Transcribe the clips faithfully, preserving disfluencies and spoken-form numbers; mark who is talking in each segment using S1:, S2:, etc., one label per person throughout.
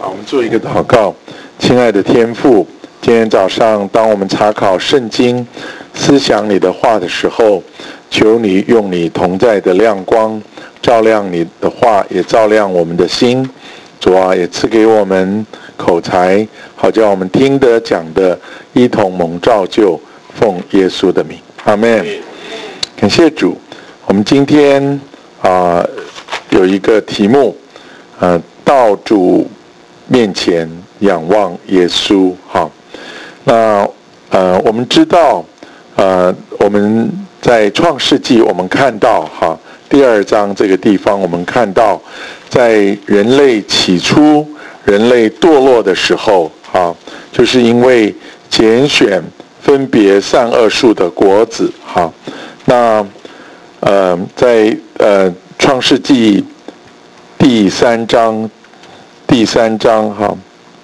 S1: 好，我们做一个祷告。亲爱的天父，今天早上当我们查考圣经、思想你的话的时候，求你用你同在的亮光照亮你的话，也照亮我们的心。主啊，也赐给我们口才，好叫我们听得讲的一同蒙造就，奉耶稣的名，阿们。感谢主。我们今天啊、呃、有一个题目，呃，到主面前仰望耶稣。哈，那呃我们知道，呃我们在创世纪我们看到哈第二章这个地方，我们看到在人类起初人类堕落的时候，哈，就是因为拣选分别善恶树的果子。哈，那呃在呃创世纪第三章第三章哈。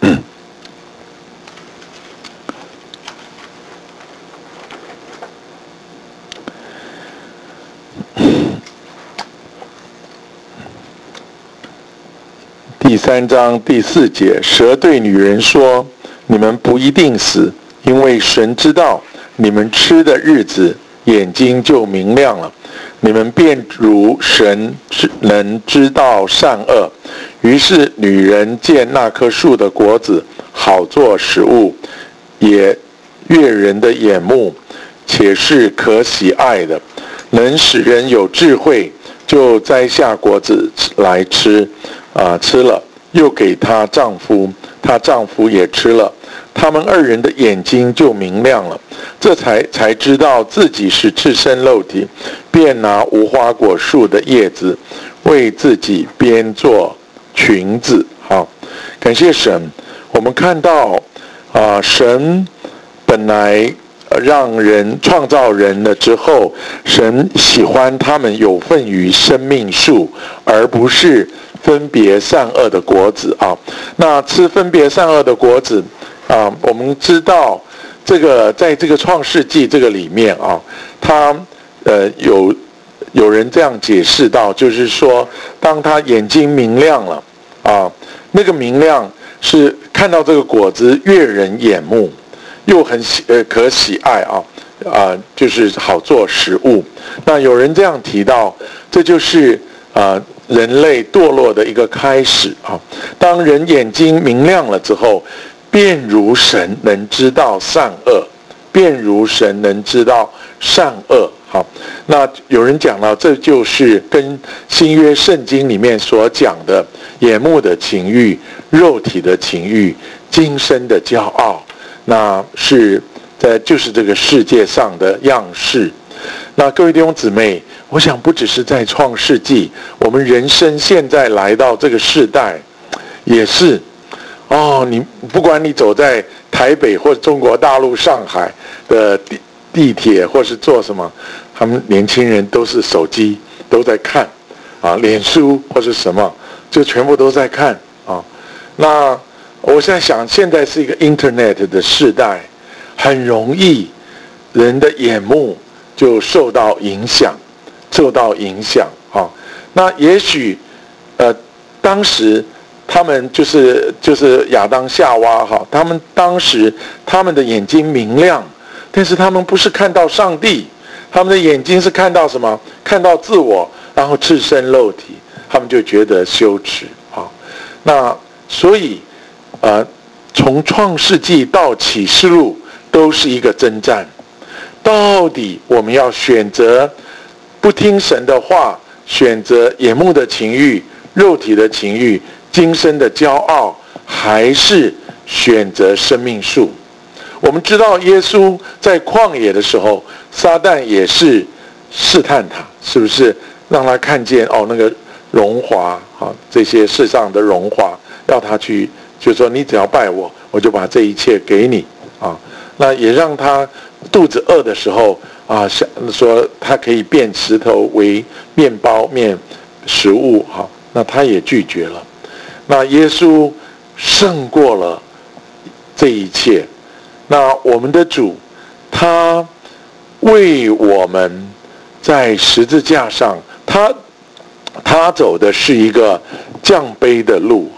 S1: 第三章第四节，蛇对女人说：你们不一定死，因为神知道你们吃的日子眼睛就明亮了，你们便如神能知道善恶。于是女人见那棵树的果子好做食物，也悦人的眼目，且是可喜爱的，能使人有智慧，就摘下果子来吃，啊、呃，吃了，又给她丈夫，她丈夫也吃了，他们二人的眼睛就明亮了，这才才知道自己是赤身露体，便拿无花果树的叶子为自己编做裙子。好，感谢神。我们看到啊、呃，神本来让人创造人了之后，神喜欢他们有份于生命树，而不是分别善恶的果子啊。那吃分别善恶的果子啊，我们知道这个在这个创世纪这个里面啊，他呃有有人这样解释到，就是说当他眼睛明亮了啊，那个明亮是看到这个果子悦人眼目，又很喜呃可喜爱啊啊、呃，就是好做食物。那有人这样提到，这就是啊、呃、人类堕落的一个开始啊。当人眼睛明亮了之后，便如神能知道善恶，便如神能知道善恶。好，那有人讲到，这就是跟新约圣经里面所讲的眼目的情欲、肉体的情欲、今生的骄傲，那是在就是这个世界上的样式。那各位弟兄姊妹，我想不只是在创世纪，我们人生现在来到这个世代，也是哦。你不管你走在台北或者中国大陆上海的地地铁，或是做什么，他们年轻人都是手机都在看啊，脸书或是什么，就全部都在看啊。那我现在想，现在是一个 Internet 的时代，很容易人的眼目就受到影响，受到影响啊。那也许呃，当时他们就是就是亚当夏娃哈，他们当时他们的眼睛明亮，但是他们不是看到上帝，他们的眼睛是看到什么？看到自我，然后赤身露体，他们就觉得羞耻啊。那所以呃，从创世纪到启示录都是一个征战，到底我们要选择不听神的话，选择眼目的情欲、肉体的情欲、今生的骄傲，还是选择生命树？我们知道耶稣在旷野的时候，撒旦也是试探他，是不是让他看见哦那个荣华啊，这些世上的荣华，要他去，就说你只要拜我，我就把这一切给你啊。那也让他肚子饿的时候啊，想说他可以变石头为面包面食物哈、啊，那他也拒绝了。那耶稣胜过了这一切。那我们的主，他为我们在十字架上，他他走的是一个降卑的路哈，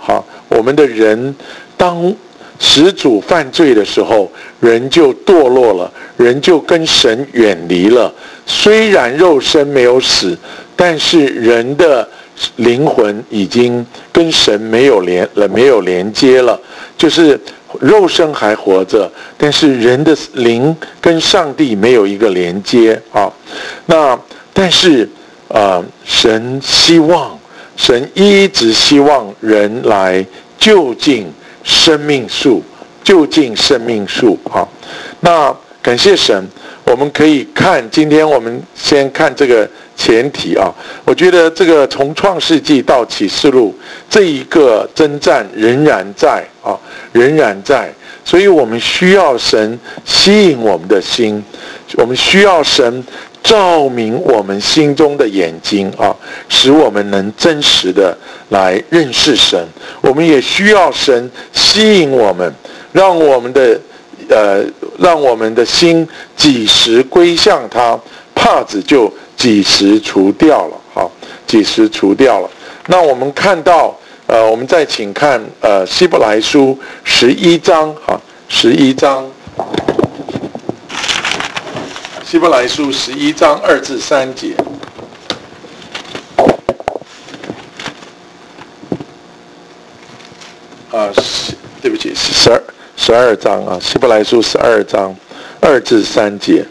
S1: 我们的人当始祖犯罪的时候，人就堕落了，人就跟神远离了。虽然肉身没有死，但是人的灵魂已经跟神没有连了，没有连接了。就是肉身还活着，但是人的灵跟上帝没有一个连接啊。那但是呃，神希望，神一直希望人来就近生命树，就近生命树啊。那感谢神，我们可以看，今天我们先看这个前提啊。我觉得这个从创世纪到启示录这一个征战仍然在啊，仍然在。所以我们需要神吸引我们的心，我们需要神照明我们心中的眼睛啊，使我们能真实的来认识神。我们也需要神吸引我们，让我们的呃，让我们的心几时归向他，帕子就几时除掉了。好，几时除掉了。那我们看到，呃，我们再请看呃希伯来书十一章，哈，十一章。希伯来书十一章二至三节，啊，对不起，十二十二章啊，希伯来书十二章二至三节。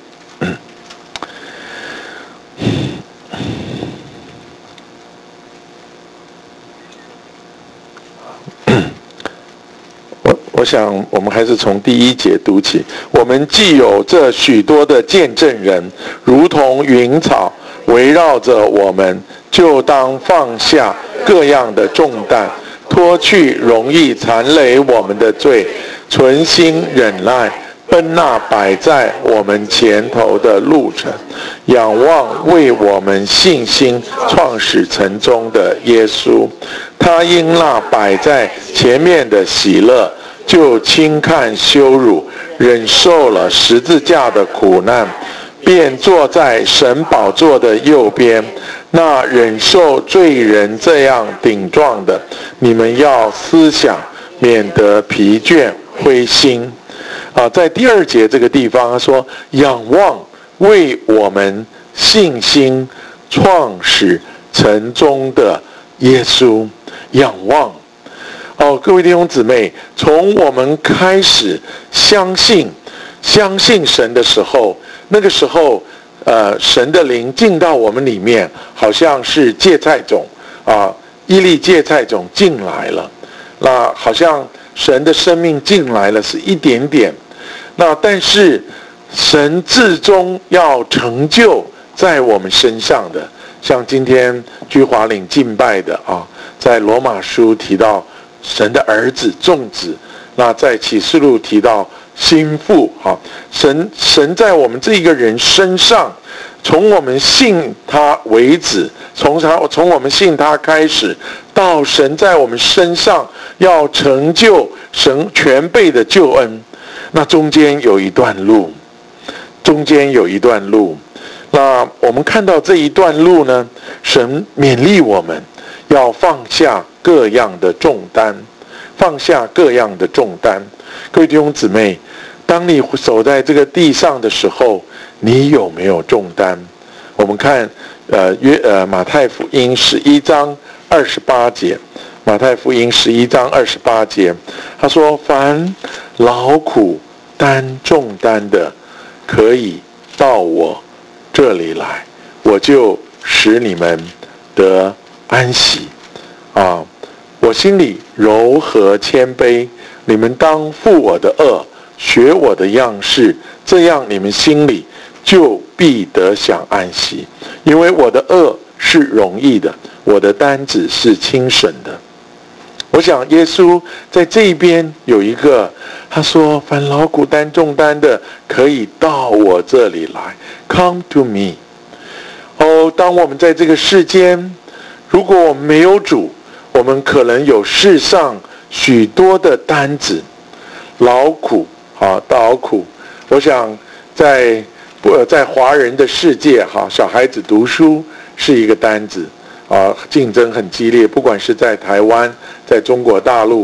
S1: 我想我们还是从第一节读起。我们既有这许多的见证人，如同云草围绕着我们，就当放下各样的重担，脱去容易缠累我们的罪，存心忍耐，奔那摆在我们前头的路程，仰望为我们信心创始成终的耶稣。他因那摆在前面的喜乐，就轻看羞辱，忍受了十字架的苦难，便坐在神宝座的右边。那忍受罪人这样顶撞的，你们要思想，免得疲倦灰心。啊，在第二节这个地方，他说仰望为我们信心创始成终的耶稣，仰望。哦，各位弟兄姊妹，从我们开始相信相信神的时候，那个时候呃，神的灵进到我们里面，好像是芥菜种啊，一粒芥菜种进来了，那好像神的生命进来了，是一点点。那但是神至终要成就在我们身上的，像今天居华岭敬拜的啊，在罗马书提到神的儿子众子，那在启示录提到心腹啊，神神在我们这一个人身上，从我们信他为止，从他从我们信他开始，到神在我们身上要成就神全备的救恩，那中间有一段路，中间有一段路。那我们看到这一段路呢，神勉励我们要放下各样的重担，放下各样的重担。各位弟兄姊妹，当你走在这个地上的时候，你有没有重担？我们看呃约呃马太福音十一章二十八节，马太福音十一章二十八节，他说：凡劳苦担重担的，可以到我这里来，我就使你们得安息。啊，我心里柔和谦卑，你们当负我的恶，学我的样式，这样你们心里就必得享安息。因为我的恶是容易的，我的担子是轻省的。我想耶稣在这一边有一个，他说：凡劳苦担重担的，可以到我这里来 ，Come to me。哦，当我们在这个世间，如果我们没有主，我们可能有世上许多的担子，劳苦啊，劳苦。我想在不在华人的世界哈，小孩子读书是一个担子啊，竞争很激烈，不管是在台湾，在中国大陆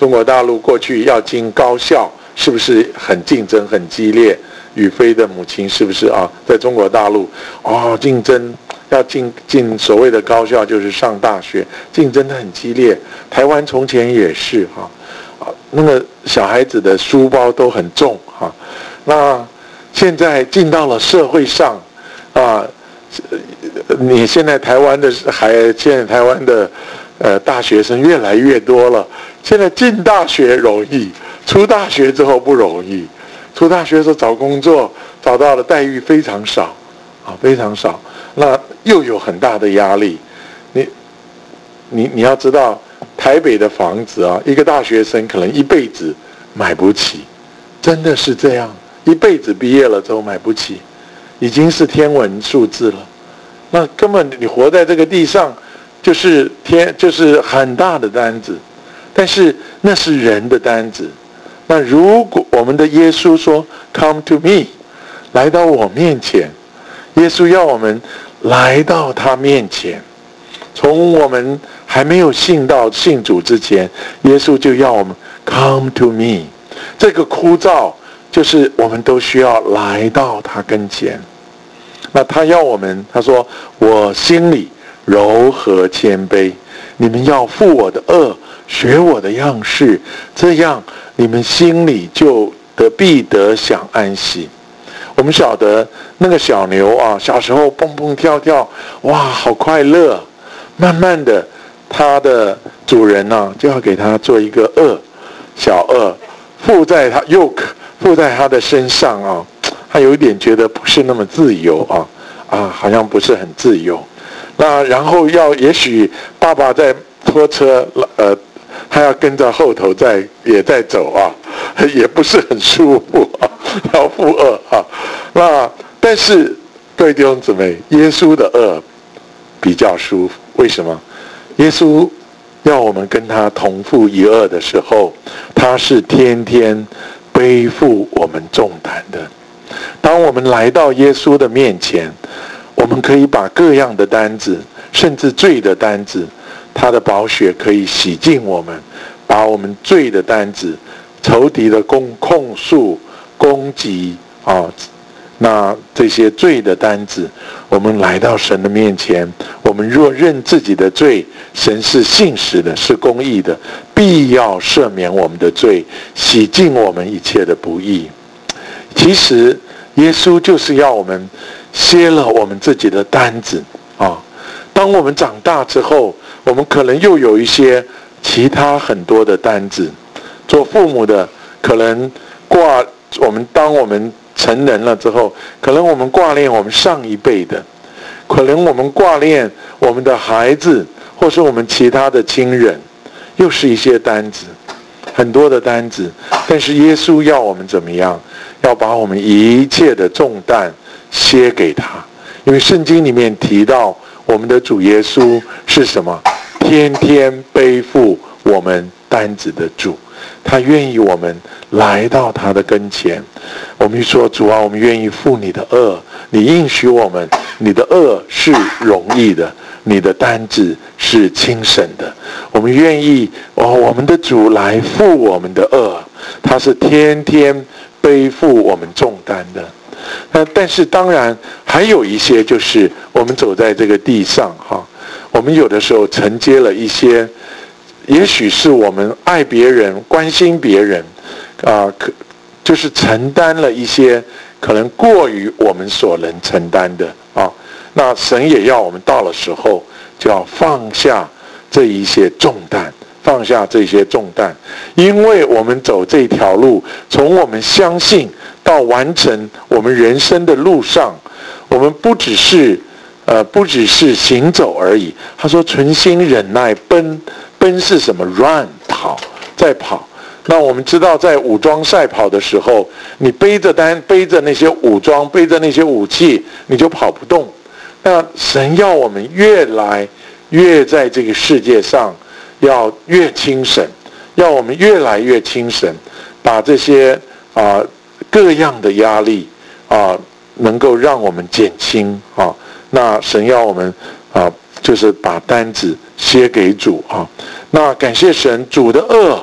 S1: 中国大陆过去要进高校，是不是很竞争很激烈？宇飞的母亲是不是啊？在中国大陆哦，竞争要进进所谓的高校，就是上大学，竞争的很激烈。台湾从前也是哈，啊，那个小孩子的书包都很重哈。那现在进到了社会上啊，你现在台湾的还现在台湾的呃大学生越来越多了。现在进大学容易，出大学之后不容易。出大学的时候找工作，找到的待遇非常少，啊，非常少。那又有很大的压力。你，你你要知道，台北的房子啊，一个大学生可能一辈子买不起，真的是这样，一辈子毕业了之后买不起，已经是天文数字了。那根本你活在这个地上，就是天，就是很大的单子，但是那是人的单子。那如果我们的耶稣说 "Come to me"， 来到我面前，耶稣要我们来到他面前。从我们还没有信到信主之前，耶稣就要我们 "Come to me"。这个枯燥就是我们都需要来到他跟前。那他要我们，他说我心里柔和谦卑，你们要负我的恶，学我的样式，这样你们心里就得必得享安息。我们晓得那个小牛啊，小时候蹦蹦跳跳，哇，好快乐。慢慢的，它的主人呢、啊，就要给它做一个轭，小轭，附在它 yoke， 附在它的身上啊。他有一点觉得不是那么自由啊，啊，好像不是很自由。那然后要，也许爸爸在拖车，呃。他要跟着后头在也在走啊，也不是很舒服啊，要负轭啊。那但是各位弟兄姊妹，耶稣的轭比较舒服，为什么？耶稣要我们跟他同负一轭的时候，他是天天背负我们重担的。当我们来到耶稣的面前，我们可以把各样的担子，甚至罪的担子，他的宝血可以洗净我们，把我们罪的担子、仇敌的控控诉、攻击啊，那这些罪的担子，我们来到神的面前，我们若认自己的罪，神是信实的，是公义的，必要赦免我们的罪，洗净我们一切的不义。其实耶稣就是要我们卸了我们自己的担子啊。当我们长大之后，我们可能又有一些其他很多的担子。做父母的可能挂我们，当我们成人了之后，可能我们挂念我们上一辈的，可能我们挂念我们的孩子，或是我们其他的亲人，又是一些担子，很多的担子。但是耶稣要我们怎么样？要把我们一切的重担卸给他，因为圣经里面提到我们的主耶稣是什么？天天背负我们担子的主，他愿意我们来到他的跟前。我们说，主啊，我们愿意负你的轭，你应许我们，你的轭是容易的，你的担子是轻省的。我们愿意哦，我们的主来负我们的轭，他是天天背负我们重担的。那但是当然还有一些，就是我们走在这个地上哈，我们有的时候承接了一些，也许是我们爱别人、关心别人，啊、呃，可就是承担了一些可能过于我们所能承担的啊。那神也要我们到了时候就要放下这一些重担，放下这些重担，因为我们走这条路，从我们相信到完成我们人生的路上，我们不只是呃不只是行走而已。他说存心忍耐，奔奔是什么 ？run 跑，在跑。那我们知道，在武装赛跑的时候，你背着单背着那些武装，背着那些武器，你就跑不动。那神要我们越来越在这个世界上，要越轻省，要我们越来越轻省，把这些啊、呃、各样的压力啊、呃，能够让我们减轻啊。那神要我们啊、呃，就是把担子卸给主啊。那感谢神，主的轭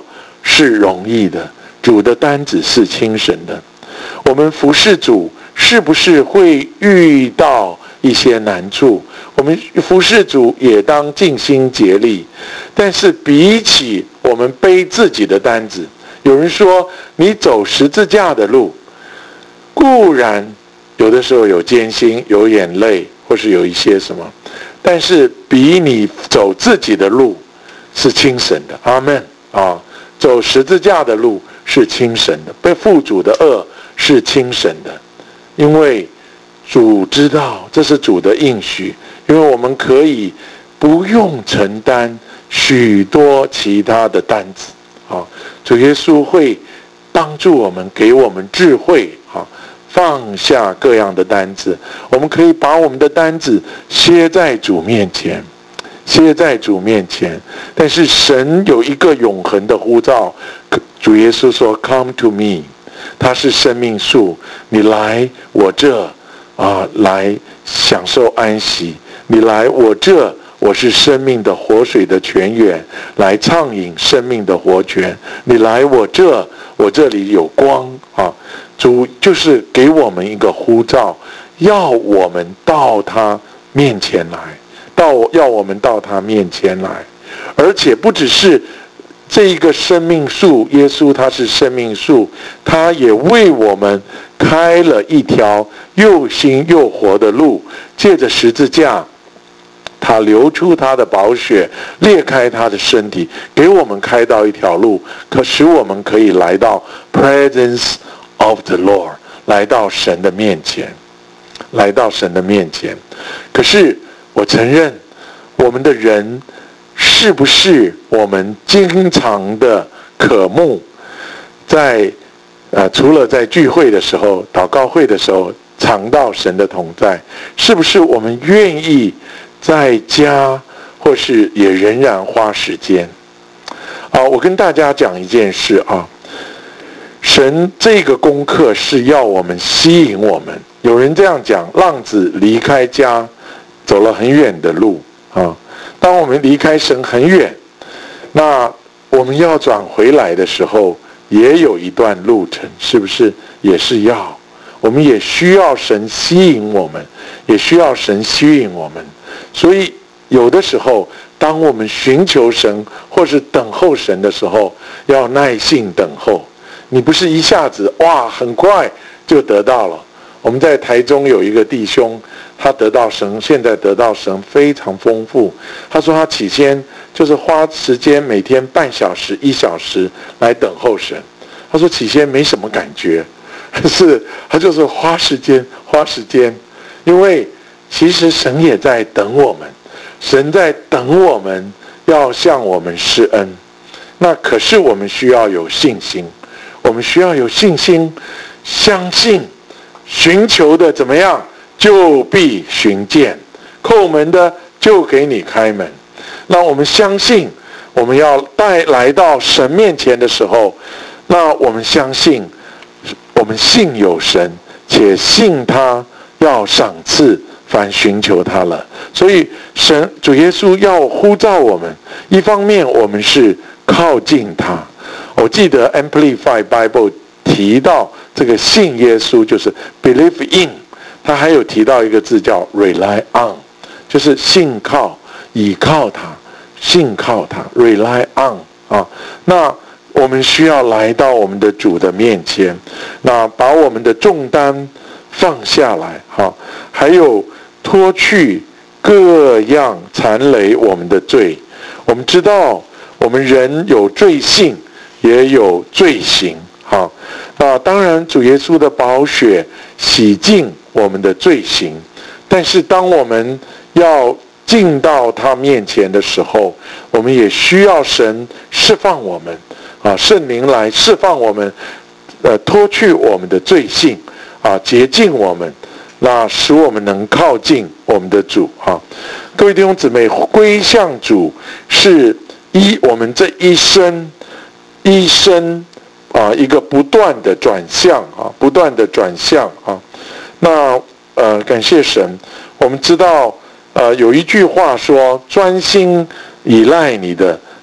S1: 是容易的，主的担子是轻省的。我们服侍主是不是会遇到一些难处？我们服侍主也当尽心竭力，但是比起我们背自己的担子，有人说你走十字架的路，固然有的时候有艰辛，有眼泪，或是有一些什么，但是比你走自己的路是轻省的。阿们啊！走十字架的路是轻省的，被父主的恶是轻省的，因为主知道这是主的应许，因为我们可以不用承担许多其他的担子啊。主耶稣会帮助我们，给我们智慧啊，放下各样的担子。我们可以把我们的担子卸在主面前，卸在主面前。但是神有一个永恒的呼召，主耶稣说 Come to me， 他是生命树，你来我这啊，来享受安息。你来我这，我是生命的活水的泉源，来畅饮生命的活泉。你来我这，我这里有光啊！主就是给我们一个呼召，要我们到他面前来，到要我们到他面前来，而且不只是这一个生命树，耶稣他是生命树，他也为我们开了一条又新又活的路，借着十字架，他流出他的宝血，裂开他的身体，给我们开到一条路，可使我们可以来到 presence of the Lord， 来到神的面前，来到神的面前。可是我承认，我们的人是不是我们经常的渴慕，在呃除了在聚会的时候、祷告会的时候尝到神的同在，是不是我们愿意在家或是也仍然花时间啊？我跟大家讲一件事啊，神这个功课是要我们吸引我们。有人这样讲，浪子离开家走了很远的路啊。当我们离开神很远，那我们要转回来的时候也有一段路程，是不是也是要我们也需要神吸引我们，也需要神吸引我们。所以有的时候当我们寻求神或是等候神的时候，要耐心等候。你不是一下子哇很快就得到了。我们在台中有一个弟兄，他得到神，现在得到神非常丰富。他说他起先就是花时间每天半小时一小时来等候神。他说起先没什么感觉，可是他就是花时间花时间，因为其实神也在等我们，神在等我们要向我们施恩。那可是我们需要有信心，我们需要有信心，相信寻求的怎么样，就必寻见，叩门的就给你开门。那我们相信，我们要带来到神面前的时候，那我们相信，我们信有神，且信他要赏赐凡寻求他了。所以神主耶稣要呼召我们，一方面我们是靠近他。我记得 Amplify Bible 提到这个信耶稣就是 believe in， 他还有提到一个字叫 rely on， 就是信靠、倚靠他、信靠他 rely on 啊。那我们需要来到我们的主的面前，那把我们的重担放下来，哈，还有脱去各样缠累我们的罪。我们知道我们人有罪性，也有罪行，好，那当然主耶稣的宝血洗净我们的罪行，但是当我们要进到他面前的时候，我们也需要神释放我们啊，圣灵来释放我们，呃，脱去我们的罪性啊，洁净我们，那使我们能靠近我们的主啊。各位弟兄姊妹，归向主是一我们这一生一生啊一个不断的转向啊，不断的转向啊。那呃，感谢神，我们知道呃有一句话说，专心依赖你的，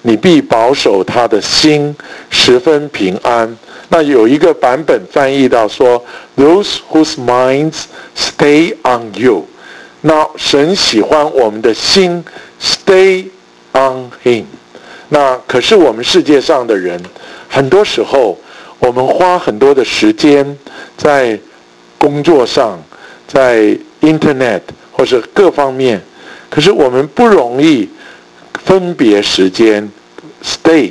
S1: 你必保守他的心，十分平安。那有一个版本翻译到说 ，Those whose minds stay on you。那神喜欢我们的心 stay on Him。那可是我们世界上的人，很多时候我们花很多的时间在工作上，在 Internet 或者各方面，可是我们不容易分别时间 stay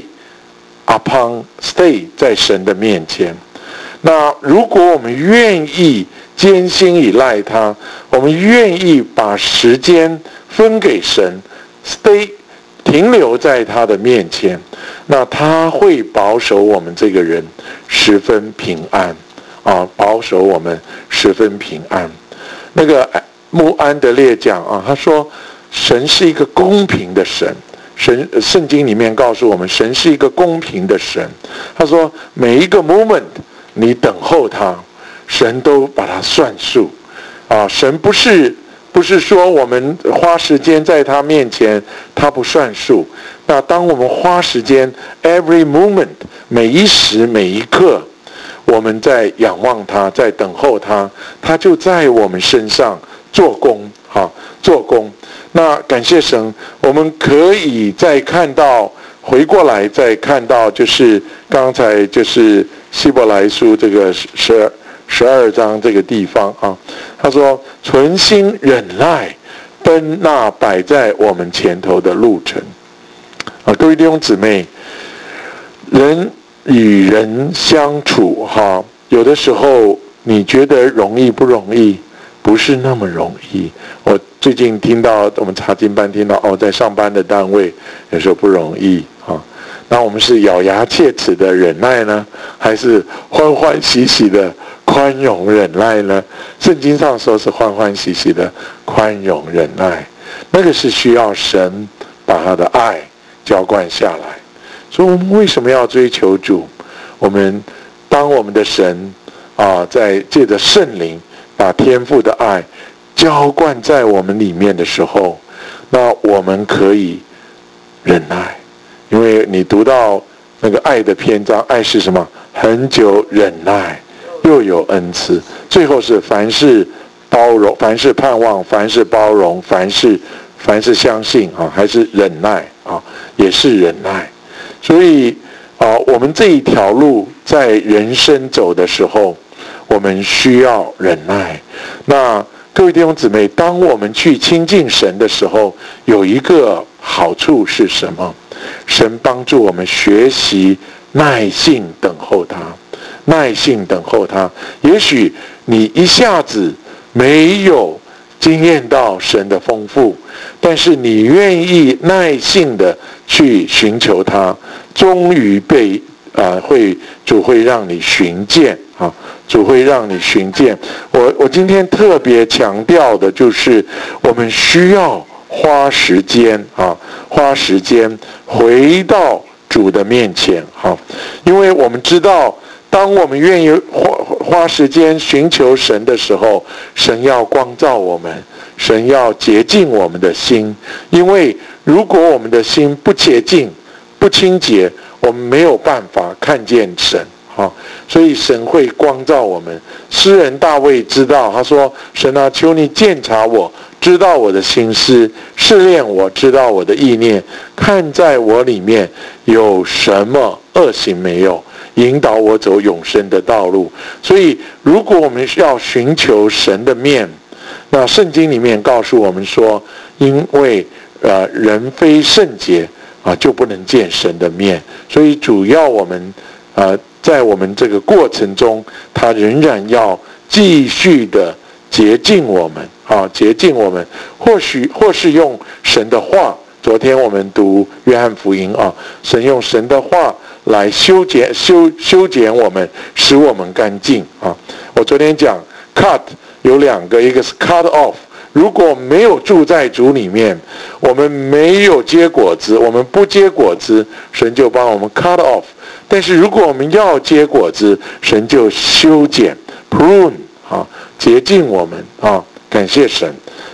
S1: upon stay 在神的面前。那如果我们愿意艰辛依赖他，我们愿意把时间分给神 stay 停留在他的面前，那他会保守我们这个人十分平安啊，保守我们十分平安。那个穆安德烈讲啊，他说神是一个公平的神，神圣经里面告诉我们，神是一个公平的神。他说每一个 moment 你等候他，神都把它算数啊。神不是不是说我们花时间在他面前他不算数，那当我们花时间 every moment 每一时每一刻我们在仰望他，在等候他，他就在我们身上做工啊，做工。那感谢神，我们可以再看到回过来再看到，就是刚才就是希伯来书这个十十二章这个地方啊，他说存心忍耐，奔那摆在我们前头的路程啊。各位弟兄姊妹，人与人相处哈，有的时候你觉得容易不容易？不是那么容易。我最近听到我们查经班听到哦，在上班的单位有时候不容易啊。那我们是咬牙切齿的忍耐呢，还是欢欢喜喜的宽容忍耐呢？圣经上说是欢欢喜喜的宽容忍耐，那个是需要神把他的爱浇灌下来。所以我们为什么要追求主？我们当我们的神啊，在借着圣灵把天父的爱浇灌在我们里面的时候，那我们可以忍耐。因为你读到那个爱的篇章，爱是什么？恒久忍耐，又有恩慈。最后是凡事包容，凡事盼望，凡事包容，凡事凡事相信啊，还是忍耐啊，也是忍耐。所以啊，我们这一条路在人生走的时候，我们需要忍耐。那各位弟兄姊妹，当我们去亲近神的时候，有一个好处是什么？神帮助我们学习耐性等候他，耐性等候他。也许你一下子没有经验到神的丰富，但是你愿意耐性的去寻求他，终于被啊、呃、会主会让你寻见啊，主会让你寻见。我我今天特别强调的就是，我们需要花时间啊，花时间回到主的面前哈，因为我们知道，当我们愿意花花时间寻求神的时候，神要光照我们，神要洁净我们的心。因为如果我们的心不洁净、不清洁，我们没有办法看见神哈，所以神会光照我们。诗人大卫知道，他说：“神啊，求你鉴察我，知道我的心思，试炼我，知道我的意念，看在我里面有什么恶行没有，引导我走永生的道路。”所以如果我们要寻求神的面，那圣经里面告诉我们说，因为呃人非圣洁啊，就不能见神的面。所以主要我们呃在我们这个过程中，他仍然要继续的洁净我们啊，洁净我们。或许或是用神的话，昨天我们读约翰福音啊，神用神的话来修剪修修剪我们，使我们干净啊。我昨天讲 cut 有两个，一个是 cut off。如果没有住在主里面，我们没有结果子，我们不结果子，神就帮我们 cut off。但是如果我们要结果子，神就修剪 prune 啊，洁净我们啊，感谢神。那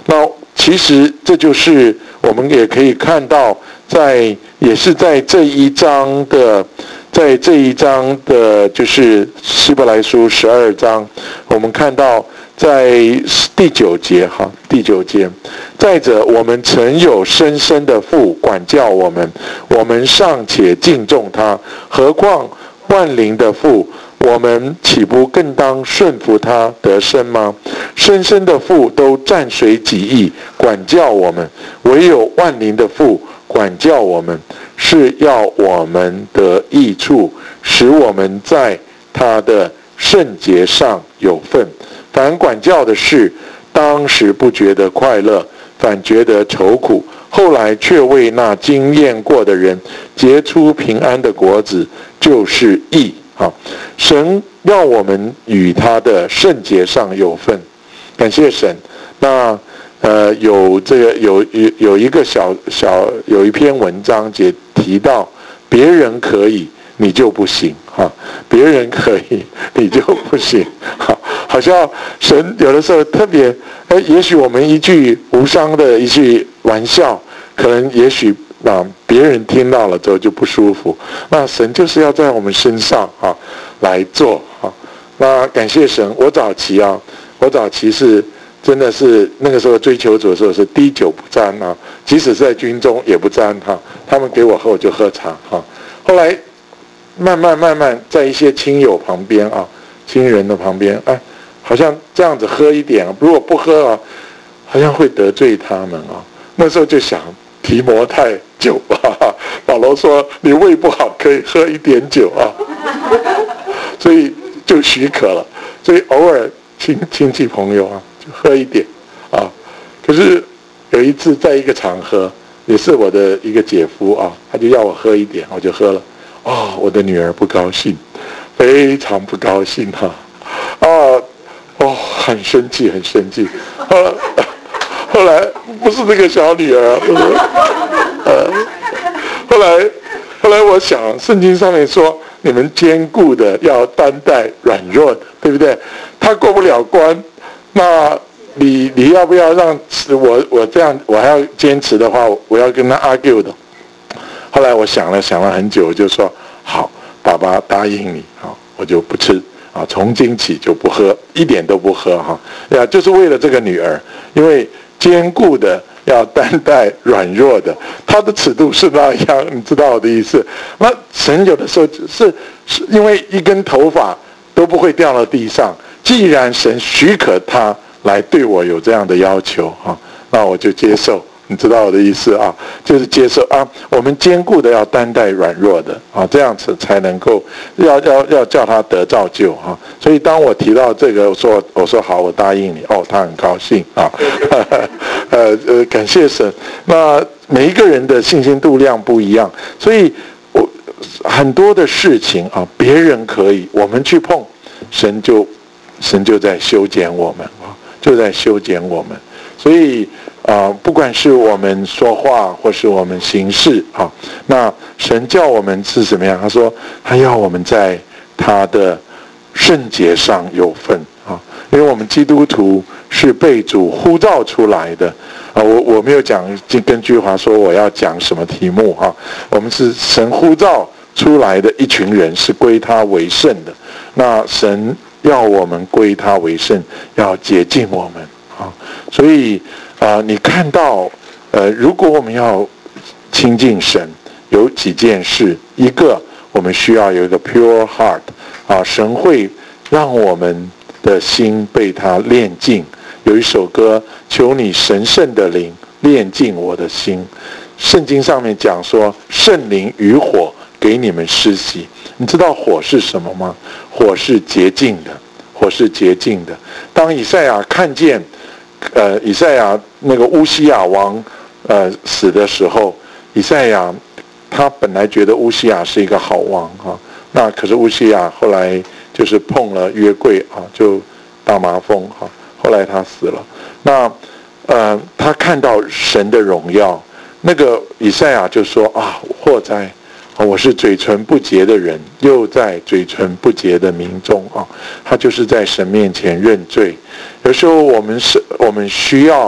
S1: 其实这就是我们也可以看到，在也是在这一章的，在这一章的，就是希伯来书十二章，我们看到在第九节哈，第九节，再者，我们曾有生生的父管教我们，我们尚且敬重他，何况万灵的父？我们岂不更当顺服他得生吗？生生的父都暂随己意管教我们，唯有万灵的父管教我们，是要我们得益处，使我们在他的圣洁上有份。凡管教的事，当时不觉得快乐，反觉得愁苦，后来却为那经验过的人结出平安的果子，就是义。好，神要我们与他的圣洁上有份，感谢神。那呃有这个有有有一个小小有一篇文章也提到，别人可以你就不行哈，别人可以你就不行哈，好像神有的时候特别，哎，也许我们一句无伤的一句玩笑，可能也许。那别人听到了之后就不舒服，那神就是要在我们身上啊来做啊。那感谢神，我早期啊，我早期是真的是那个时候追求主的时候是滴酒不沾啊，即使是在军中也不沾哈、啊。他们给我喝我就喝茶哈、啊。后来慢慢慢慢在一些亲友旁边啊，亲人的旁边，哎，好像这样子喝一点，如果不喝啊，好像会得罪他们啊。那时候就想。提摩太酒啊，保罗说你胃不好可以喝一点酒啊，所以就许可了。所以偶尔亲亲戚朋友啊，就喝一点啊。可是有一次在一个场合，也是我的一个姐夫啊，他就要我喝一点，我就喝了。哦，我的女儿不高兴，非常不高兴哈、啊，啊，哦，很生气，很生气。啊后来不是那个小女儿，呃，后来后来我想，圣经上面说，你们坚固的要担待软弱的，对不对？他过不了关，那你你要不要让我我这样，我还要坚持的话，我要跟他 argue 的。后来我想了想了很久，就说好，爸爸答应你，好，我就不吃。啊，从今起就不喝，一点都不喝哈，呀，就是为了这个女儿，因为坚固的要担待软弱的，他的尺度是那样，你知道我的意思？那神有的时候是是因为一根头发都不会掉到地上，既然神许可他来对我有这样的要求哈，那我就接受。你知道我的意思啊，就是接受啊，我们坚固的要担待软弱的啊，这样子才能够要要要叫他得造就啊。所以当我提到这个，我说我说好，我答应你哦，他很高兴啊，呃呃，感谢神。那每一个人的信心度量不一样，所以我很多的事情啊，别人可以，我们去碰，神就神就在修剪我们啊，就在修剪我们，所以。啊、呃，不管是我们说话或是我们行事啊，那神叫我们是怎么样？他说他要我们在他的圣洁上有份啊，因为我们基督徒是被主呼召出来的啊。我我没有讲跟居华说我要讲什么题目哈、啊，我们是神呼召出来的一群人，是归他为圣的。那神要我们归他为圣，要洁净我们啊，所以。啊、呃，你看到，呃，如果我们要亲近神，有几件事。一个，我们需要有一个 pure heart， 啊，神会让我们的心被他炼净。有一首歌，求你神圣的灵炼净我的心。圣经上面讲说，圣灵与火给你们施洗。你知道火是什么吗？火是洁净的，火是洁净的。当以赛亚看见。呃，以赛亚那个乌西亚王，呃死的时候，以赛亚他本来觉得乌西亚是一个好王哈、啊，那可是乌西亚后来就是碰了约柜啊，就大麻风哈、啊，后来他死了。那呃，他看到神的荣耀，那个以赛亚就说啊，祸哉！我是嘴唇不洁的人，又在嘴唇不洁的民众啊，他就是在神面前认罪。有时候我们是，我们需要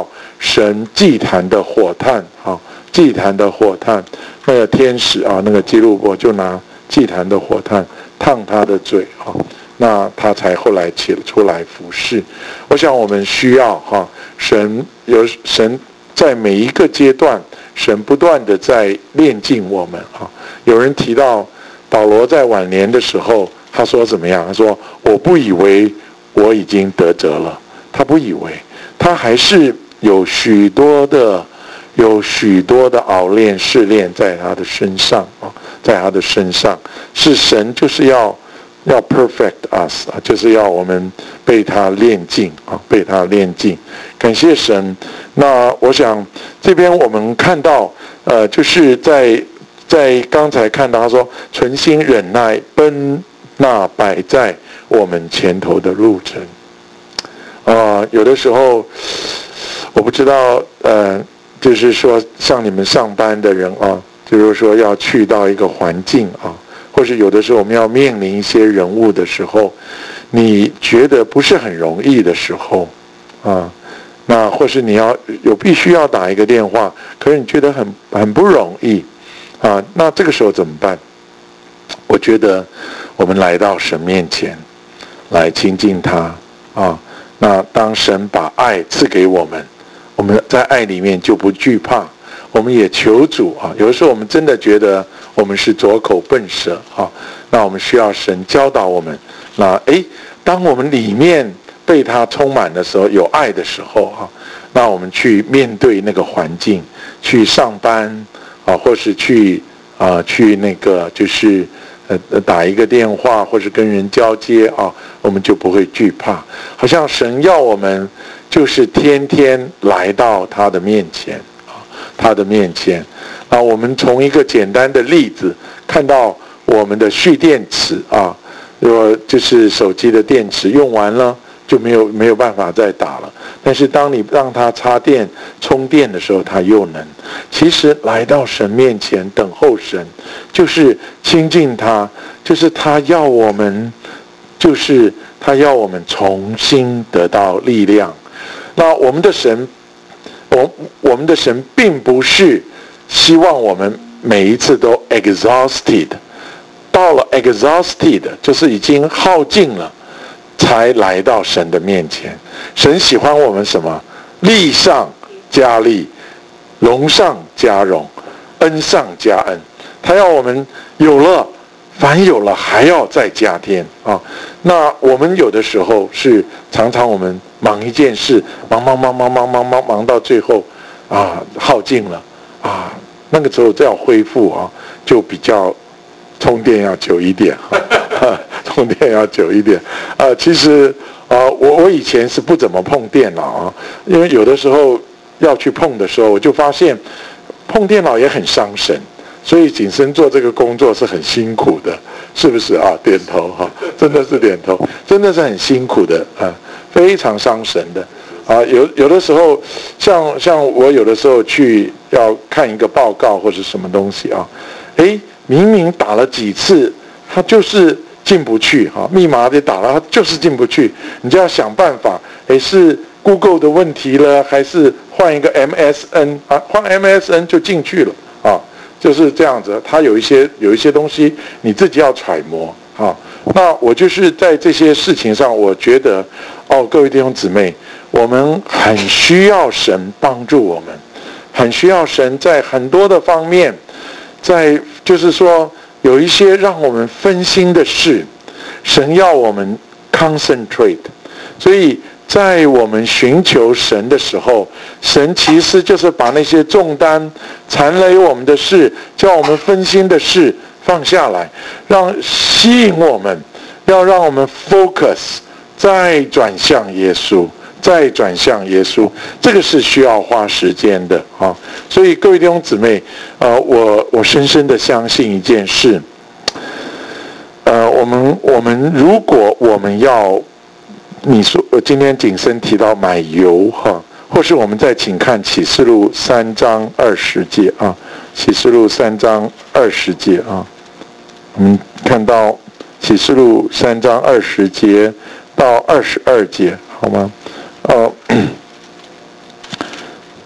S1: 神祭坛的火炭啊，祭坛的火炭，那个天使啊，那个基路伯就拿祭坛的火炭烫他的嘴啊，那他才后来起出来服侍。我想我们需要哈，神有神在每一个阶段，神不断的在炼净我们哈。有人提到保罗在晚年的时候，他说怎么样？他说我不以为我已经得着了，他不以为，他还是有许多的有许多的熬炼试炼在他的身上啊，在他的身上，是神就是要要 perfect us 啊，就是要我们被他炼净啊，被他炼净。感谢神。那我想这边我们看到，呃，就是在在刚才看到他说，存心忍耐，奔那摆在我们前头的路程。啊、呃，有的时候我不知道，呃，就是说像你们上班的人啊，就是说要去到一个环境啊。或是有的时候我们要面临一些人物的时候，你觉得不是很容易的时候啊，那或是你要有必须要打一个电话，可是你觉得很很不容易啊，那这个时候怎么办？我觉得我们来到神面前来亲近他啊，那当神把爱赐给我们，我们在爱里面就不惧怕。我们也求主啊，有的时候我们真的觉得我们是拙口笨舌啊，那我们需要神教导我们。那诶，当我们里面被他充满的时候，有爱的时候啊，那我们去面对那个环境，去上班啊，或是去啊去那个就是呃打一个电话，或是跟人交接啊，我们就不会惧怕。好像神要我们就是天天来到他的面前。他的面前，那我们从一个简单的例子看到我们的蓄电池啊，如果就是手机的电池用完了就没有没有办法再打了。但是当你让它插电充电的时候，它又能。其实来到神面前等候神，就是亲近他，就是他要我们，就是他要我们重新得到力量。那我们的神。我我们的神并不是希望我们每一次都 exhausted， 到了 exhausted 就是已经耗尽了，才来到神的面前。神喜欢我们什么？力上加力，荣上加荣，恩上加恩。他要我们有了，凡有了还要再加添啊！那我们有的时候是常常我们忙一件事，忙忙忙忙忙忙忙忙到最后啊耗尽了啊，那个时候再要恢复啊，就比较充电要久一点，啊、充电要久一点啊。其实啊，我我以前是不怎么碰电脑啊，因为有的时候要去碰的时候，我就发现碰电脑也很伤神。所以景深做这个工作是很辛苦的，是不是啊？点头哈，真的是点头，真的是很辛苦的啊，非常伤神的啊。有有的时候，像像我有的时候去要看一个报告或者什么东西啊，哎，明明打了几次，它就是进不去哈，密码得打了，它就是进不去，你就要想办法，哎，是 Google 的问题了，还是换一个 M S N 啊？换 M S N 就进去了啊。就是这样子，它有一些有一些东西你自己要揣摩啊。那我就是在这些事情上，我觉得哦，各位弟兄姊妹，我们很需要神帮助我们，很需要神在很多的方面，在就是说有一些让我们分心的事，神要我们 concentrate， 所以。在我们寻求神的时候，神其实就是把那些重担缠累我们的事，叫我们分心的事放下来，让吸引我们，要让我们 focus， 再转向耶稣，再转向耶稣，这个是需要花时间的啊。所以各位弟兄姊妹，呃，我我深深的相信一件事，呃，我们我们如果我们要。你说，今天景深提到买油哈，或是我们再请看启示录三章二十节啊，启示录三章二十节啊，我们看到启示录三章二十节到二十二节，好吗？呃，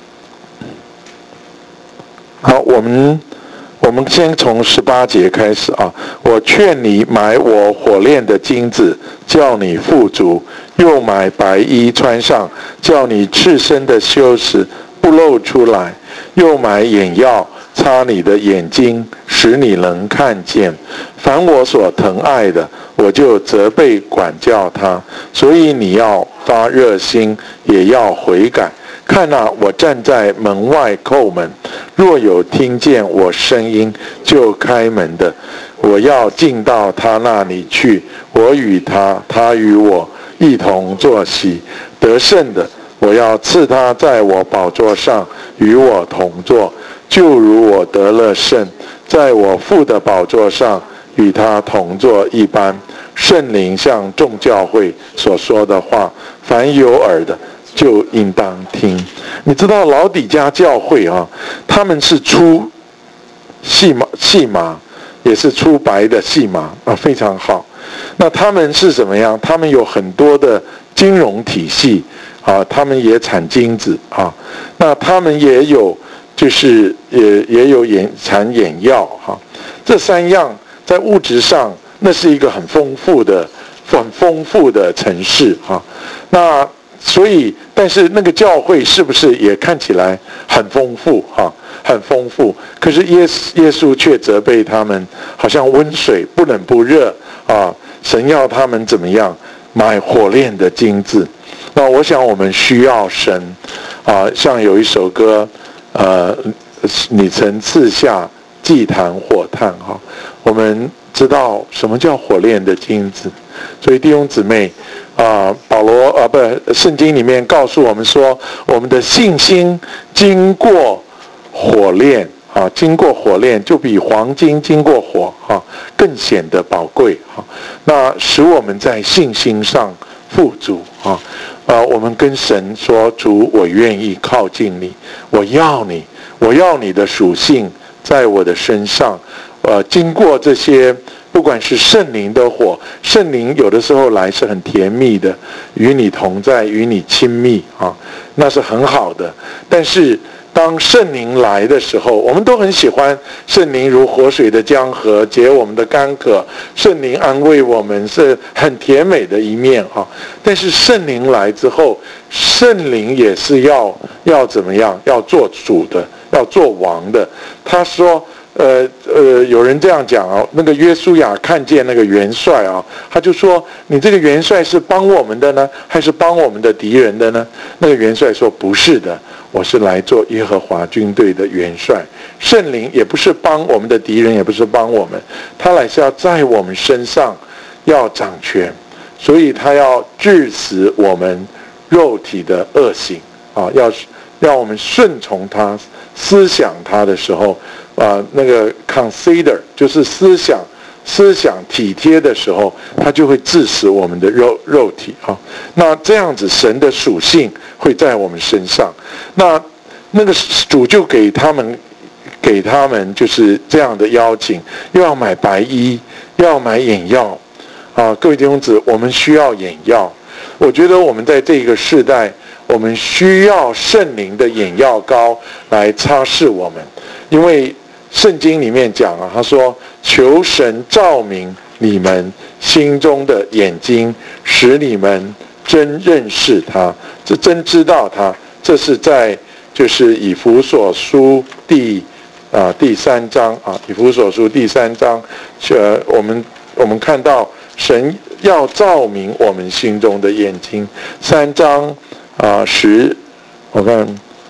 S1: 好，我们我们先从十八节开始啊。我劝你买我火炼的金子，叫你富足；又买白衣穿上，叫你赤身的羞耻不露出来；又买眼药擦你的眼睛，使你能看见。凡我所疼爱的，我就责备管教他。所以你要发热心，也要悔改。看啊，我站在门外叩门，若有听见我声音就开门的，我要进到他那里去，我与他，他与我一同坐席。得胜的，我要赐他在我宝座上与我同坐，就如我得了胜，在我父的宝座上与他同坐一般。圣灵向众教会所说的话，凡有耳的就应当听。你知道老底嘉教会啊，他们是出细麻细麻，也是出白的细麻啊，非常好。那他们是怎么样？他们有很多的金融体系啊，他们也产金子啊，那他们也有就是也也有眼产眼药哈、啊，这三样在物质上那是一个很丰富的很丰富的城市哈、啊，那。所以，但是那个教会是不是也看起来很丰富哈，很丰富？可是耶稣耶稣却责备他们，好像温水不冷不热啊！神要他们怎么样？买火炼的金子。那我想我们需要神啊，像有一首歌，呃，你曾赐下祭坛火炭哈，我们知道什么叫火炼的金子，所以弟兄姊妹。啊，保罗啊，不，圣经里面告诉我们说，我们的信心经过火炼啊，经过火炼就比黄金经过火啊更显得宝贵啊。那使我们在信心上富足啊。啊，我们跟神说，主，我愿意靠近你，我要你，我要你的属性在我的身上。呃，经过这些。不管是圣灵的火，圣灵有的时候来是很甜蜜的，与你同在，与你亲密啊，那是很好的。但是当圣灵来的时候，我们都很喜欢圣灵如活水的江河，解我们的干渴。圣灵安慰我们是很甜美的一面啊。但是圣灵来之后，圣灵也是要要怎么样？要做主的，要做王的。他说。呃呃，有人这样讲啊，那个约书亚看见那个元帅啊，他就说：“你这个元帅是帮我们的呢，还是帮我们的敌人的呢？”那个元帅说：“不是的，我是来做耶和华军队的元帅。圣灵也不是帮我们的敌人，也不是帮我们，他来是要在我们身上要掌权，所以他要治死我们肉体的恶行啊，要让我们顺从他、思想他的时候。”啊，那个 consider 就是思想，思想体贴的时候，它就会致死我们的肉肉体啊。那这样子，神的属性会在我们身上。那那个主就给他们，给他们就是这样的邀请，又要买白衣，又要买眼药啊。各位弟兄姊，我们需要眼药。我觉得我们在这个世代，我们需要圣灵的眼药膏来擦拭我们，因为。圣经里面讲啊，他说：“求神照明你们心中的眼睛，使你们真认识他，这真知道他。”这是在就是以弗所书第啊第三章啊，以弗所书第三章，呃，我们我们看到神要照明我们心中的眼睛。三章啊十，我看。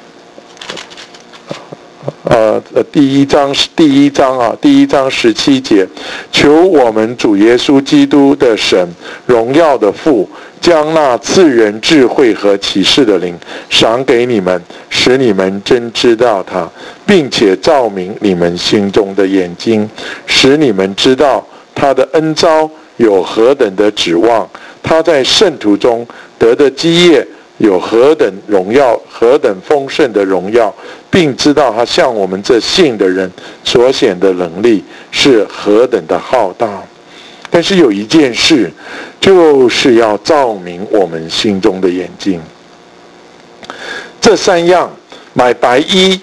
S1: 呃呃，第一章第一章啊，第一章十七节，求我们主耶稣基督的神，荣耀的父，将那赐人智慧和启示的灵赏给你们，使你们真知道他，并且照明你们心中的眼睛，使你们知道他的恩召有何等的指望，他在圣徒中得的基业有何等荣耀，何等丰盛的荣耀，并知道他向我们这信的人所显的能力是何等的浩大。但是有一件事，就是要照明我们心中的眼睛。这三样，买白衣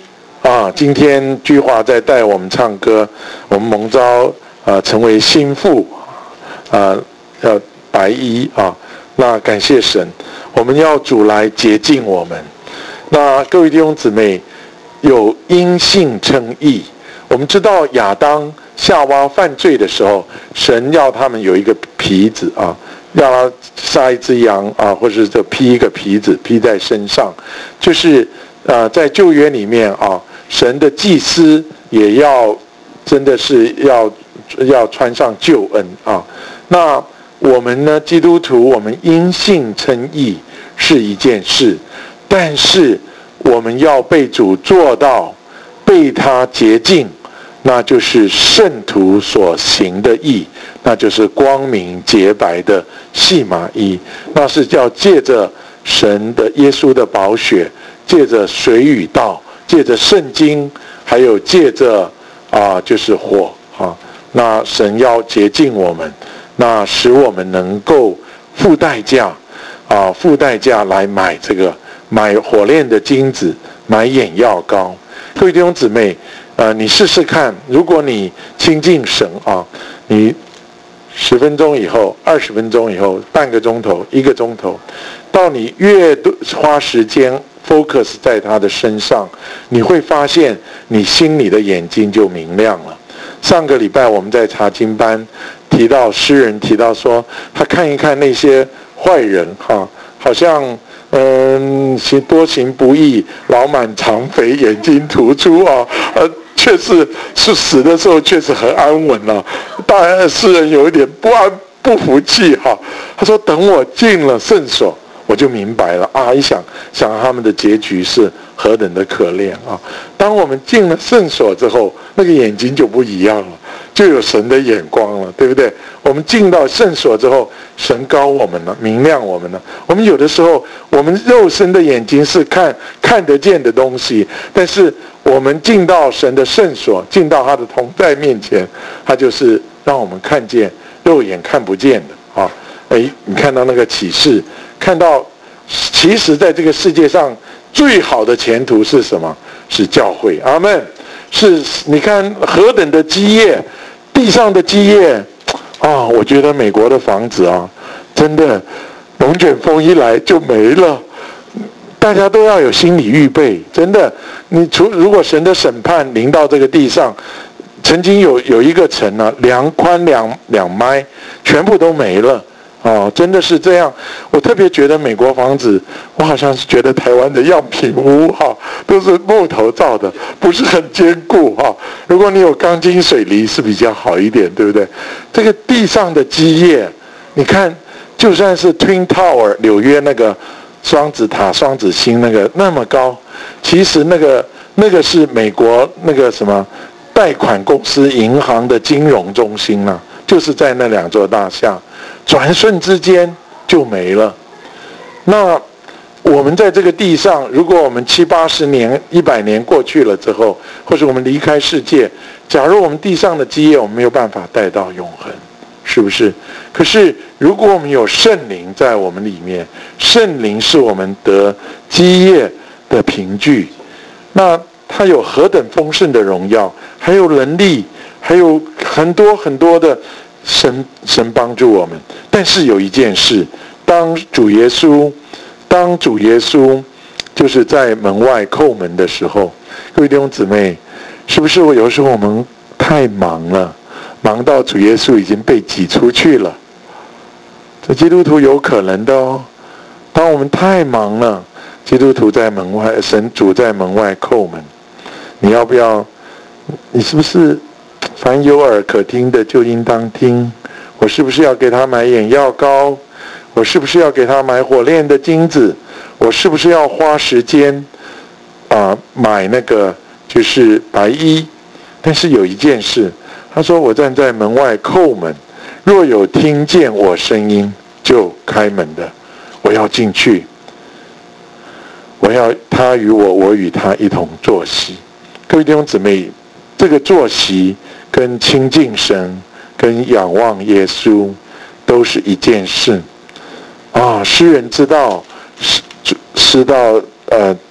S1: 啊，今天居华在带我们唱歌，我们蒙召啊成为心腹，啊要白衣啊，那感谢神，我们要主来洁净我们。那各位弟兄姊妹，有因信称义。我们知道亚当夏娃犯罪的时候，神要他们有一个皮子啊，让他杀一只羊啊，或者是披一个皮子披在身上，就是呃在旧约里面啊，神的祭司也要真的是要要穿上救恩啊。那我们呢，基督徒，我们因信称义是一件事，但是我们要被主做到被他洁净，那就是圣徒所行的义，那就是光明洁白的细麻衣，那是叫借着神的耶稣的宝血，借着水与道，借着圣经，还有借着啊就是火啊，那神要洁净我们，那使我们能够付代价啊付代价来买这个买火炼的金子，买眼药膏。各位弟兄姊妹，呃，你试试看，如果你亲近神啊，你十分钟以后、二十分钟以后、半个钟头、一个钟头，到你越多花时间 focus 在他的身上，你会发现你心里的眼睛就明亮了。上个礼拜我们在查经班提到诗人提到说，他看一看那些坏人哈、啊，好像。嗯，行多行不义，老满肠肥，眼睛突出啊，呃，确实是死的时候确实很安稳了、啊。当然，诗人有一点不安不服气哈、啊，他说：“等我进了圣所，我就明白了啊！”一想想他们的结局是何等的可怜啊！当我们进了圣所之后，那个眼睛就不一样了，就有神的眼光了，对不对？我们进到圣所之后，神膏我们了，明亮我们了。我们有的时候，我们肉身的眼睛是看看得见的东西，但是我们进到神的圣所，进到他的同在面前，他就是让我们看见肉眼看不见的啊！哎，你看到那个启示，看到其实在这个世界上最好的前途是什么？是教会。阿们。是，你看何等的基业，地上的基业啊！我觉得美国的房子啊，真的龙卷风一来就没了，大家都要有心理预备。真的，你除如果神的审判临到这个地上，曾经有有一个城啊，两宽两两迈，全部都没了。哦，真的是这样。我特别觉得美国房子，我好像是觉得台湾的样品屋哈、哦，都是木头造的，不是很坚固哈、哦。如果你有钢筋水泥是比较好一点，对不对？这个地上的基业，你看，就算是 Twin Tower 纽约那个双子塔、双子星那个那么高，其实那个那个是美国那个什么贷款公司银行的金融中心啊，就是在那两座大厦。转瞬之间就没了。那我们在这个地上，如果我们七八十年、一百年过去了之后，或者我们离开世界，假如我们地上的基业我们没有办法带到永恒，是不是？可是如果我们有圣灵在我们里面，圣灵是我们得基业的凭据，那它有何等丰盛的荣耀，还有能力，还有很多很多的。神神帮助我们，但是有一件事，当主耶稣，当主耶稣就是在门外叩门的时候，各位弟兄姊妹，是不是我有时候我们太忙了，忙到主耶稣已经被挤出去了？这基督徒有可能的哦。当我们太忙了，基督徒在门外，神主在门外叩门，你要不要？你是不是？凡有耳可听的就应当听。我是不是要给他买眼药膏？我是不是要给他买火炼的金子？我是不是要花时间啊、呃、买那个就是白衣？但是有一件事，他说我站在门外叩门，若有听见我声音就开门的，我要进去，我要他与我，我与他一同坐席。各位弟兄姊妹，这个坐席跟亲近神、跟仰望耶稣都是一件事啊。诗人知道，知知道呃，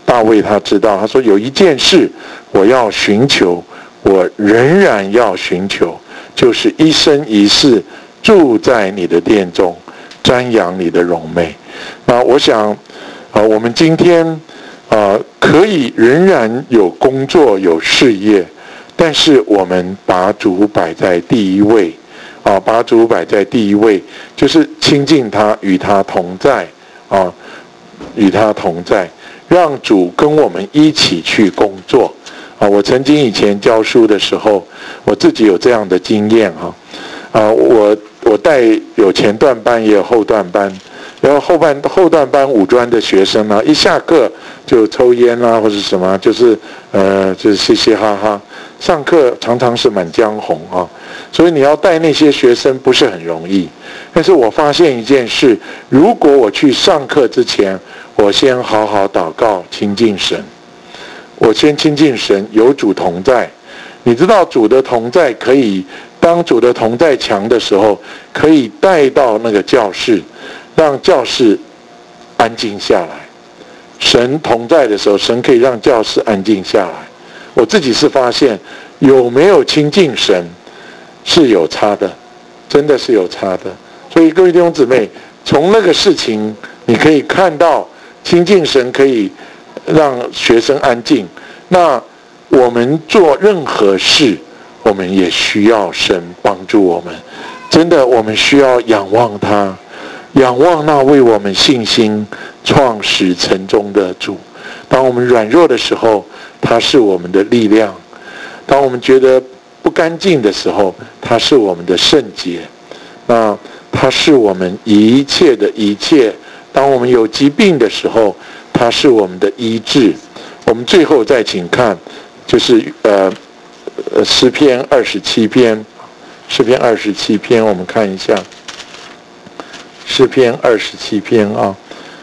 S1: 大卫他知道，他说有一件事我要寻求，我仍然要寻求，就是一生一世住在你的殿中，瞻仰你的荣美。那我想，呃，我们今天呃可以仍然有工作有事业，但是我们把主摆在第一位，啊，把主摆在第一位，就是亲近他，与他同在，啊，与他同在，让主跟我们一起去工作。啊，我曾经以前教书的时候，我自己有这样的经验哈，啊，我我带有前段班也有后段班，然后后半后段班五专的学生呢，一下课就抽烟啦、啊、或者什么，就是呃就是嘻嘻哈哈，上课常常是满江红啊，所以你要带那些学生不是很容易。但是我发现一件事，如果我去上课之前，我先好好祷告亲近神。我先亲近神，有主同在。你知道主的同在可以，当主的同在强的时候，可以带到那个教室，让教室安静下来。神同在的时候，神可以让教室安静下来。我自己是发现，有没有亲近神是有差的，真的是有差的。所以各位弟兄姊妹，从那个事情你可以看到，亲近神可以让学生安静。那我们做任何事，我们也需要神帮助我们。真的，我们需要仰望他，仰望那为我们信心创始成终的主。当我们软弱的时候，他是我们的力量；当我们觉得不干净的时候，他是我们的圣洁。那他是我们一切的一切。当我们有疾病的时候，他是我们的医治。我们最后再请看，就是呃诗篇二十七篇，诗篇二十七篇，我们看一下诗篇二十七篇啊。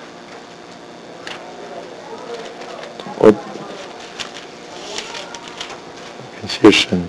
S1: 我感谢神。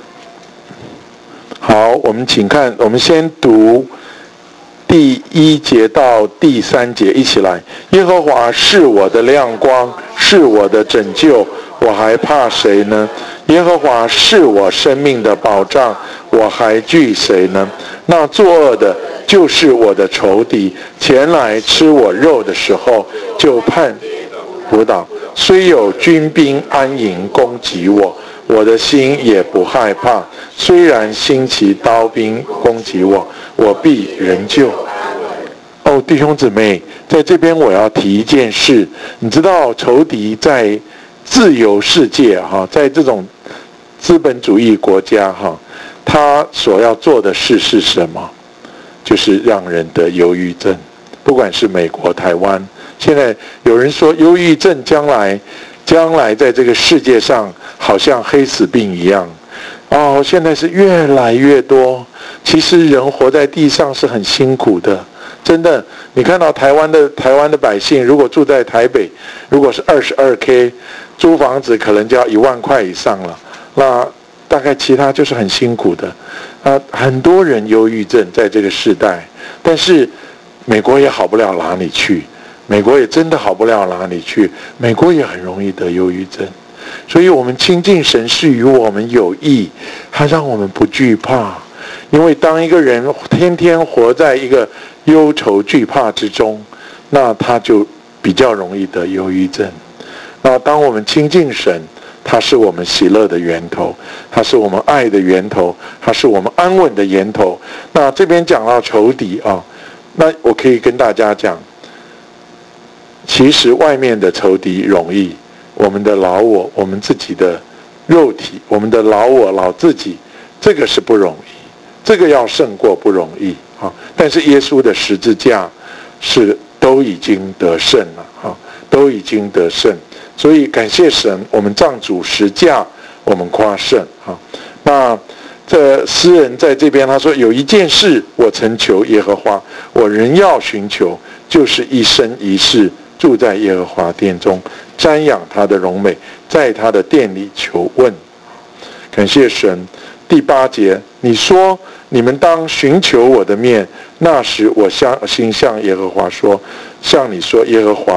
S1: 好，我们请看，我们先读第一节到第三节，一起来。耶和华是我的亮光，是我的拯救，我还怕谁呢？耶和华是我生命的保障，我还惧谁呢？那作恶的就是我的仇敌，前来吃我肉的时候，就盼不倒。虽有军兵安营攻击我，我的心也不害怕。虽然兴起刀兵攻击我，我必仍旧。哦，弟兄姊妹，在这边我要提一件事，你知道仇敌在自由世界哈，在这种资本主义国家哈，他所要做的事是什么？就是让人得忧郁症。不管是美国、台湾，现在有人说忧郁症将来将来在这个世界上好像黑死病一样。哦，现在是越来越多。其实人活在地上是很辛苦的，真的。你看到台湾的台湾的百姓，如果住在台北，如果是二十二 K， 租房子可能就要一万块以上了。那大概其他就是很辛苦的。啊，很多人忧郁症在这个时代，但是美国也好不了哪里去，美国也真的好不了哪里去，美国也很容易得忧郁症。所以我们亲近神是与我们有益，他让我们不惧怕。因为当一个人天天活在一个忧愁惧怕之中，那他就比较容易得忧郁症。那当我们亲近神，他是我们喜乐的源头，他是我们爱的源头，他是我们安稳的源头。那这边讲到仇敌啊，那我可以跟大家讲，其实外面的仇敌容易，我们的老我，我们自己的肉体，我们的老我老自己，这个是不容易，这个要胜过不容易啊。但是耶稣的十字架是都已经得胜了啊，都已经得胜。所以感谢神，我们仗主十架，我们夸胜啊。那这诗人在这边他说，有一件事我曾求耶和华，我仍要寻求，就是一生一世住在耶和华殿中，瞻仰他的荣美，在他的殿里求问。感谢神。第八节，你说你们当寻求我的面，那时我向心向耶和华说，向你说，耶和华，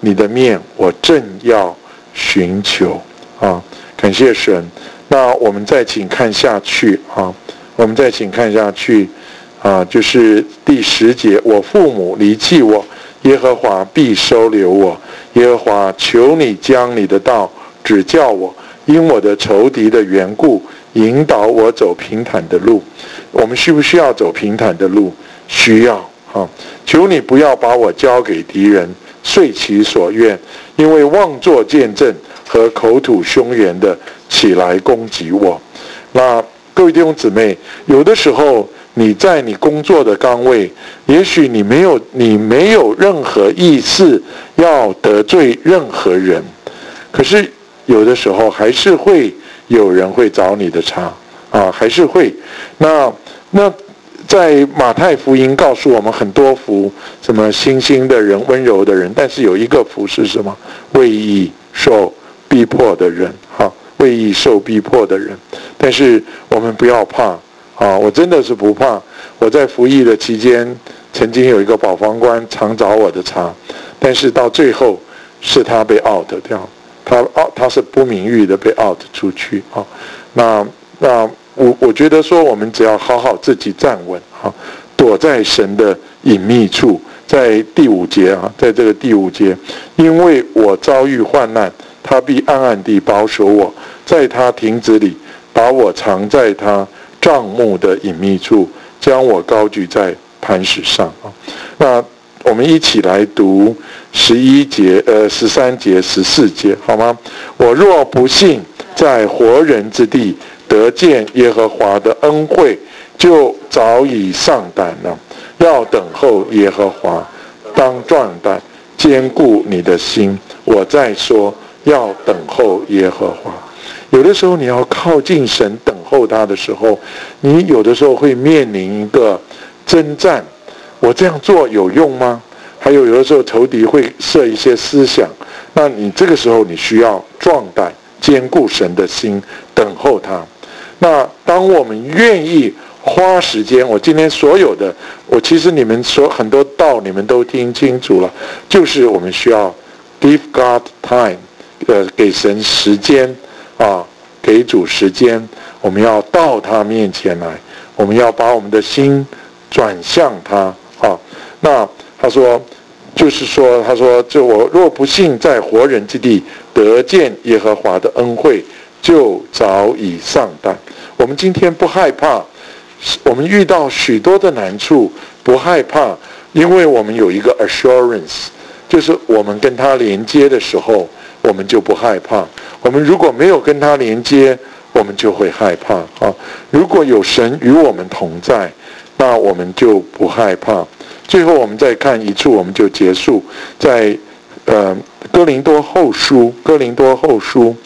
S1: 你的面我正要寻求啊！感谢神。那我们再请看下去啊，我们再请看下去啊，就是第十节，我父母离弃我，耶和华必收留我。耶和华，求你将你的道指教我，因我的仇敌的缘故，引导我走平坦的路。我们需不需要走平坦的路？需要啊！求你不要把我交给敌人，遂其所愿，因为妄作见证和口吐凶言的起来攻击我。那各位弟兄姊妹，有的时候你在你工作的岗位，也许你没有你没有任何意思要得罪任何人，可是有的时候还是会有人会找你的茬啊，还是会。那那在马太福音告诉我们很多福，什么星星的人、温柔的人，但是有一个福是什么？为义受逼迫的人，哈，为义受逼迫的人。但是我们不要怕啊！我真的是不怕。我在服役的期间，曾经有一个保防官常找我的茬，但是到最后是他被 out 掉，他 out 他是不名誉的被 out 出去啊。那那我我觉得说，我们只要好好自己站稳啊，躲在神的隐秘处。在第五节啊，在这个第五节，因为我遭遇患难，他必暗暗地保守我，在他亭子里把我藏在他帐幕的隐秘处，将我高举在磐石上啊。那我们一起来读十一节、呃十三节、十四节，好吗？我若不幸在活人之地得见耶和华的恩惠，就早已丧胆了。要等候耶和华，当壮胆，坚固你的心。我再说，要等候耶和华。有的时候你要靠近神，等候他的时候，你有的时候会面临一个征战。我这样做有用吗？还有有的时候仇敌会设一些思想，那你这个时候你需要壮胆，坚固神的心，等候他。那当我们愿意花时间，我今天所有的，我其实你们所很多道你们都听清楚了，就是我们需要 give God time， 呃，给神时间啊，给主时间，我们要到他面前来，我们要把我们的心转向他啊。那他说，就是说，他说，就我若不幸在活人之地得见耶和华的恩惠，就早已丧胆。我们今天不害怕。我们遇到许多的难处，不害怕，因为我们有一个 assurance， 就是我们跟他连接的时候，我们就不害怕。我们如果没有跟他连接，我们就会害怕啊。如果有神与我们同在，那我们就不害怕。最后我们再看一处，我们就结束，在呃哥林多后书，哥林多后书。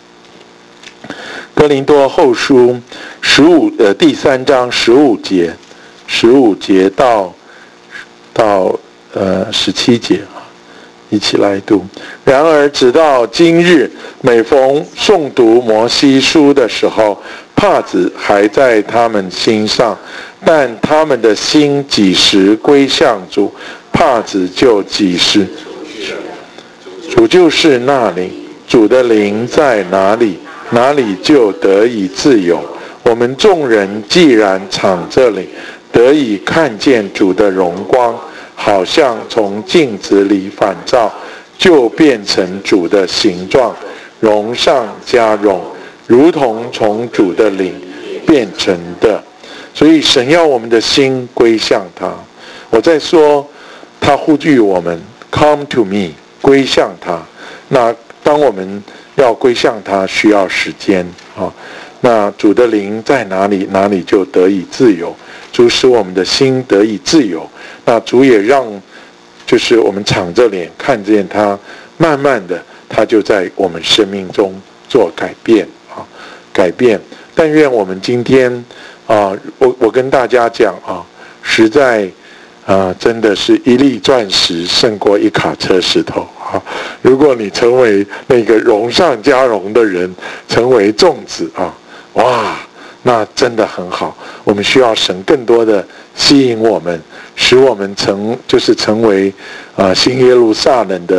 S1: 哥林多后书十五呃第三章十五节，十五节到到呃十七节啊，一起来读。然而直到今日，每逢诵读摩西书的时候，帕子还在他们心上，但他们的心几时归向主，帕子就几时。主就是那灵，主的灵在哪里，哪里就得以自由。我们众人既然敞这里，得以看见主的荣光，好像从镜子里反照，就变成主的形状，荣上加荣，如同从主的灵变成的。所以神要我们的心归向他。我在说，他呼吁我们 come to me， 归向他。那当我们要归向他，需要时间啊。那主的灵在哪里，哪里就得以自由。主使我们的心得以自由，那主也让，就是我们敞着脸看见他，慢慢的，他就在我们生命中做改变啊，改变。但愿我们今天啊，我我跟大家讲啊，实在啊，真的是一粒钻石胜过一卡车石头啊！如果你成为那个荣上加荣的人，成为粽子啊，哇，那真的很好。我们需要神更多的吸引我们，使我们成就是成为啊新耶路撒冷的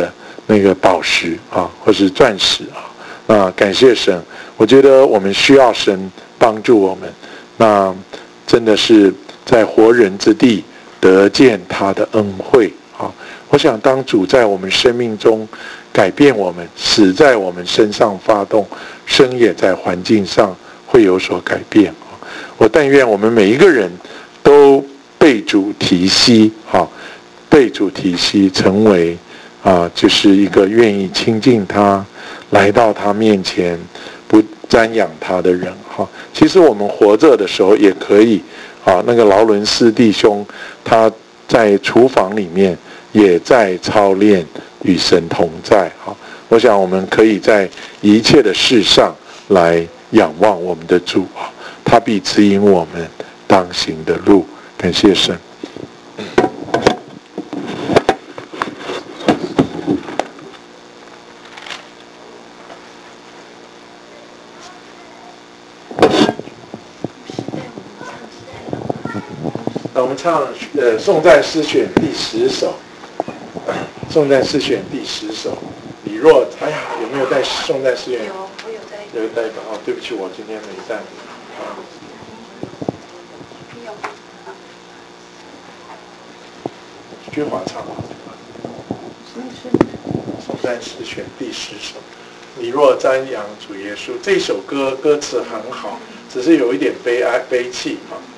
S1: 那个宝石啊，或是钻石啊。那感谢神，我觉得我们需要神帮助我们。那真的是在活人之地得见他的恩惠啊！我想当主在我们生命中改变我们，使在我们身上发动，生也在环境上会有所改变。我但愿我们每一个人都被主提息，哈，被主提息，成为啊，就是一个愿意亲近他，来到他面前，不瞻仰他的人，哈。其实我们活着的时候也可以，啊，那个劳伦斯弟兄他在厨房里面也在操练与神同在，哈。我想我们可以在一切的事上来仰望我们的主，啊。他必指引我们当行的路。感谢神。我们唱呃《颂赞诗选》第十首，《颂赞诗选》第十首。李若，哎呀，有没有带《颂赞诗选》？
S2: 有，我有带。
S1: 有带吧？哦，对不起，我今天没带。君华唱吧。颂赞诗选第十首，你若瞻仰主耶稣，这首歌歌词很好，只是有一点悲哀悲戚啊。